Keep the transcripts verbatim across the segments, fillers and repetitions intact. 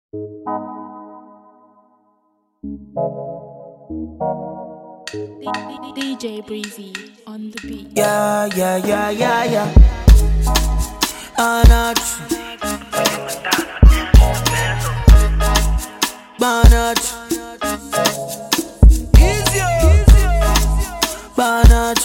D J Breezy on the beat. Yeah, yeah, yeah, yeah, yeah. Banach, Banach, Banach,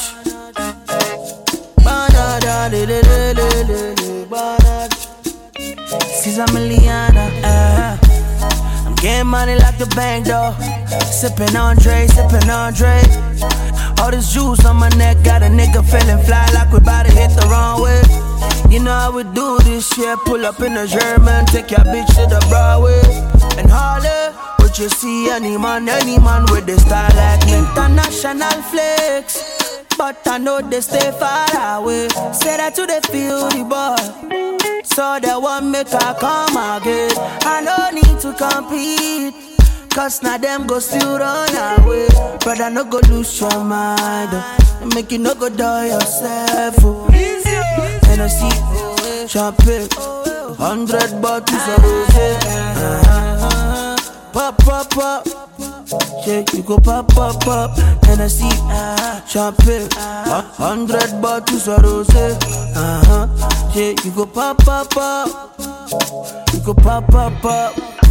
Banach, Banach. She's a Miliana, uh, I'm getting money like the bank though. Sippin' Andre, sippin' Andre. All this juice on my neck got a nigga feeling fly like we bout to hit the wrong way. You know how we do this shit. Pull up in a German, take your bitch to the Broadway and holler. But you see any man, any man with the style like me. International flex, but I know they stay far away. Say that to the feel the boy, so they won't make her come again. I don't need to compete, cause now them go still run away. Brother, no go lose your mind, oh. Make you no go die yourself, oh. And I see champagne, hundred bottles of rosé. uh-huh. Pop, pop, pop, yeah, you go pop, pop, pop. And I see champagne, hundred bottles of rosé. uh-huh. Yeah, you go pop, pop, pop. You go pop, pop, pop.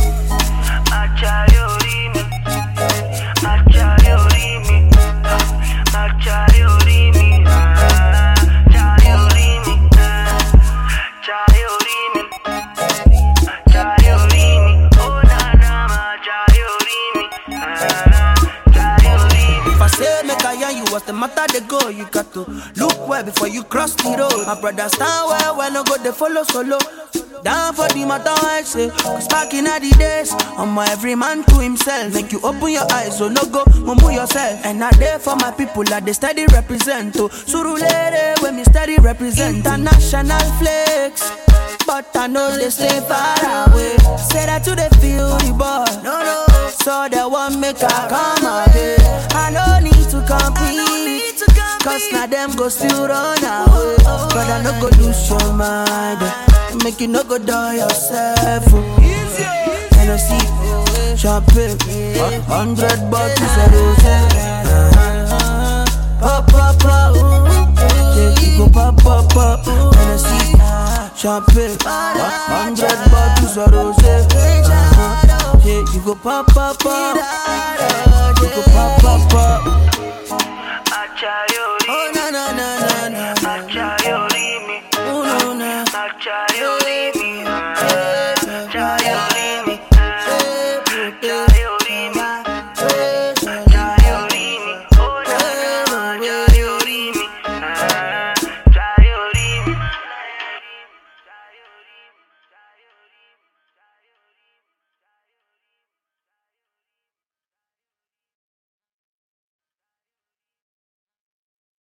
What's the matter, they go? You got to look well before you cross the road. My brother stand well, when I go, they follow solo. Down for the matter, I say. Cause back in the days, I'm my every man to himself. Make you open your eyes, so no go, mumble yourself. And I there for my people that they steady represent. To Surulere, when me steady represent. International flex, but I know they stay far away. Say that to the feel the boy, no, no. So they won't make her come again. I don't need to compete, cause now them go still run away. But I no go lose your mind, oh. Make you no go die yourself, oh. And I see champagne, hundred bottles of rosé. uh-huh. Pop, pop, pop, yeah, you go pop, pop, pop. And I see champagne, hundred bottles of rosé. uh-huh. Yeah, you go pop, pop, pop. You go pop, pop, pop.